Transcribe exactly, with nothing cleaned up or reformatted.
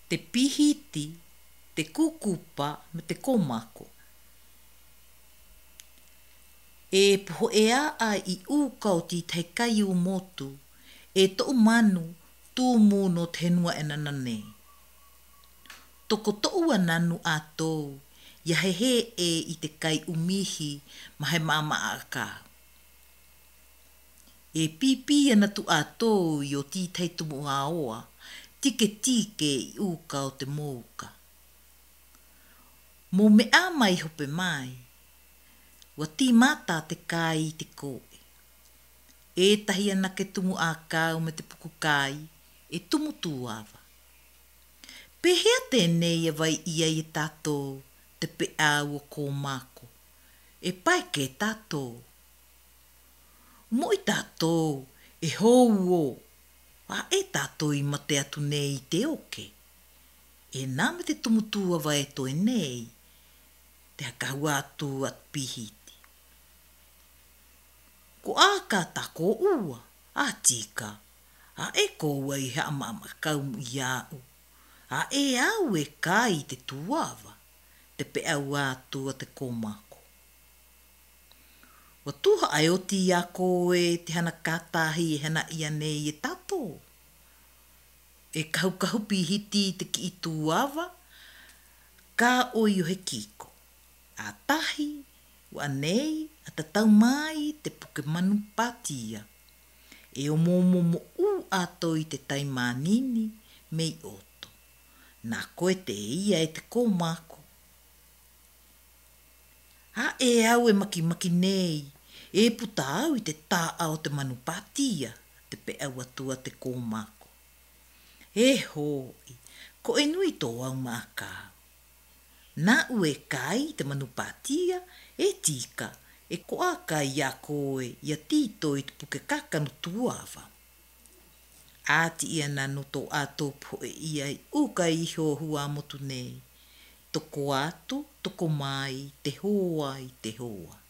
te pihiti, te kukupa, me te komako. E poho e a a i u kauti tai kai u motu, e to manu tū mū no tenua e nanane. Toko to ua nanu a tō, ia he he e i te kai umihi ma he mama a ka. E pipi ana tu a tō i o ti tei tumu a oa, tike tike i u kau te mōka. Mō me a mai hope mai, wa ti mata te kai i te koe. E tahi ana ke tumu a kau me te puku kai, e tumu tuava. Pehea tēnei e vai ia i tato te pe au o kō mako. E pai ke tato. Mo i tato e hou o. A e tato i mate atu nei te oke. E nā me te tumutua vai e toi nei. Te hakahua atu at pihiti. Ko a ka tako ua. A tika. A e ko ua i hea mama kaumu i au. A e au e kai te tuava, te pe au atua te komako. Wa tuha ai o ti a koe te hana katahi e hana ia nei e tato. E kahu kahu pihiti te ki i tuava, ka o i o he kiko. A tahi, wa nei, a ta tau mai te puke manu patia. E o momo mo u ato i te taimanini mei o. Nā koe te ia e te komako. Ha e au e maki maki nei, e puta au i te tā au te manupatia, te pe au atua te komako. E hoi, ko e nui tō au mākau. Nā ue kai te manupatia, e tika, e ko a kai a koe, ia tito i te puke kakanu tuava. Āti ia nanu tō ātō poe ia i uka iho hua motu nei. Toko atu, toko mai, te hoa i te hoa.